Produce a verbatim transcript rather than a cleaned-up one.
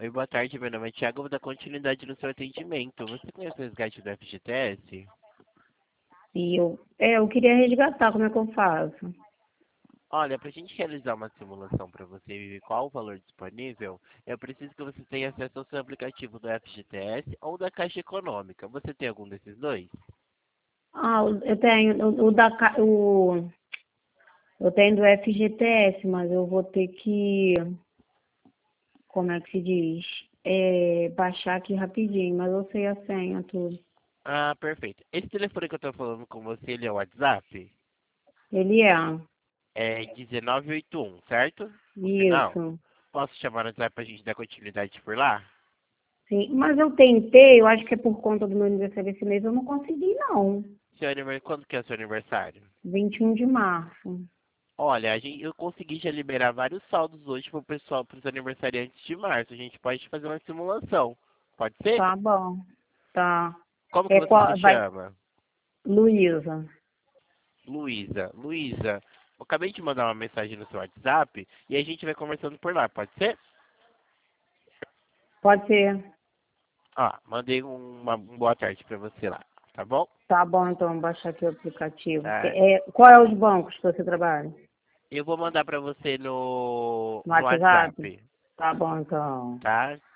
Oi, boa tarde, meu nome é Thiago, eu vou dar continuidade no seu atendimento. Você conhece o resgate do F G T S? E eu, é, eu queria resgatar, como é que eu faço? Olha, para a gente realizar uma simulação para você e ver qual o valor disponível, eu preciso que você tenha acesso ao seu aplicativo do F G T S ou da Caixa Econômica. Você tem algum desses dois? Ah, o- eu tenho o, o da ca- o eu tenho do F G T S, mas eu vou ter que, como é que se diz? É, baixar aqui rapidinho, mas eu sei a senha, tudo. Ah, perfeito. Esse telefone que eu estou falando com você, ele é o WhatsApp? Ele é, É dezenove oitenta e um, certo? O final? isso. Posso chamar no WhatsApp para a gente dar continuidade por lá? Sim, mas eu tentei, eu acho que é por conta do meu aniversário esse mês, eu não consegui não. Seu aniversário, quando que é o seu aniversário? vinte e um de março. Olha, a gente, eu consegui já liberar vários saldos hoje pro pessoal, pros aniversariantes de março. A gente pode fazer uma simulação. Pode ser? Tá bom, tá. Como que É você se qual, vai, chama? Luísa. Luísa. Luísa, eu acabei de mandar uma mensagem no seu WhatsApp e a gente vai conversando por lá, pode ser? Pode ser. Ó, mandei um, uma, um boa tarde pra você lá, tá bom? Tá bom, então, vou baixar aqui o aplicativo. Tá. É, qual é os bancos que você trabalha? Eu vou mandar pra você no, No no WhatsApp? WhatsApp, Tá bom, então. tá?